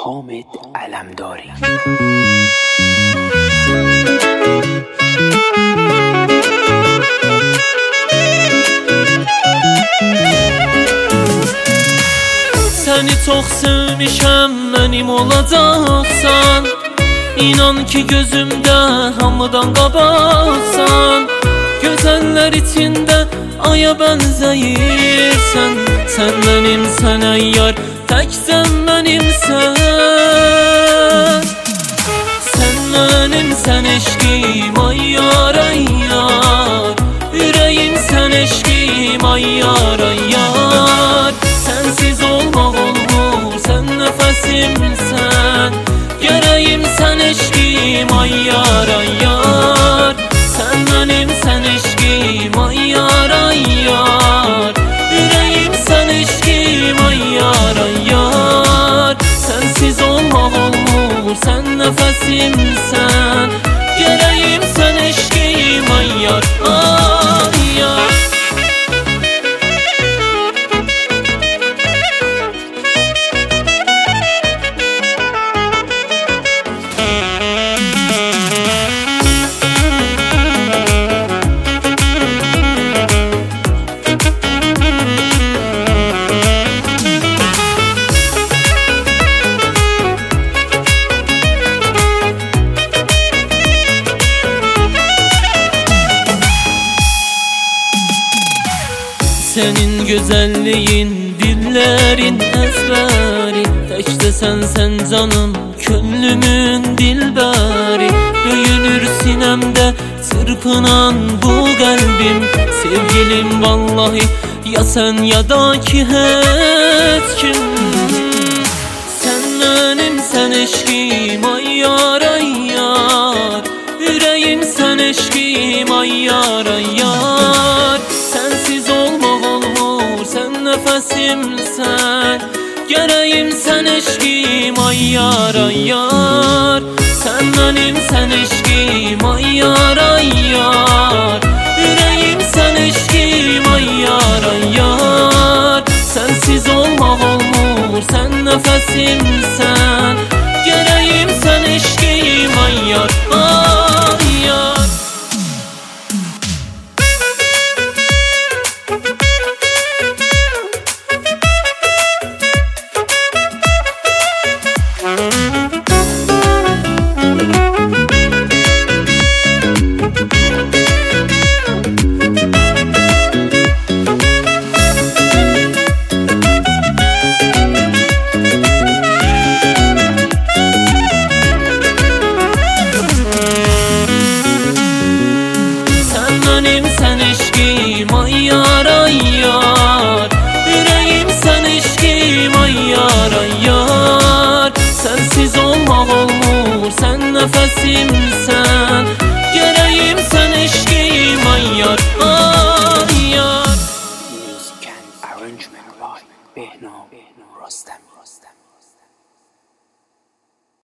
حامد علمداری. Səni çox sevmişəm, mənim olacaqsan. İnan ki gözümdə hamıdan qabaqsan. Gözəllər içində aya bənzəyirsən. Sən mənimsən ey yar, təkcə mənimsən. Sən mənimsən eşqim ay yar, ay yar. Ürəyim sən eşqim ay yar, ay yar. Sensiz olmaq olmur, sən nəfəsimsən. Gərəyim sən eşqim ay yar, ay yar. Sən mənimsən eşqim ay yar, ay yar. Ürəyim sən eşqim ay yar, ay yar. Sensiz olmaq olmur, sən nəfəsimsən. Gərəyim sən eşqim ay yar, ay yar. Senin gözəlliyin, dillərin əzbəri. Təkcə sən canım, könlümün dilbəri. Döyünür sinəmdə çırpınan bu qəlbim. Sevgilim vallahi, ya sən ya da ki heç kim. Sən mənimsən eşqim ay yar, ay yar. Ürəyim sən eşqim ay yar, ay yar. Sensiz olmaq olmur, sən nəfəsimsən. Gərəyim sən eşqim ay yar, ay yar. Sən mənimsən eşqim ay yar, ay yar. Ürəyim sən eşqim ay yar, ay yar. Sensiz olmaq olmur, sən nəfəsimsən. Gərəyim sən eşqim ay yar, ay yar. Ay yar, ay yar. Ürəyim sən eşqim ay yar, ay yar. Sensiz olmaq olmur, sən nəfəsimsən.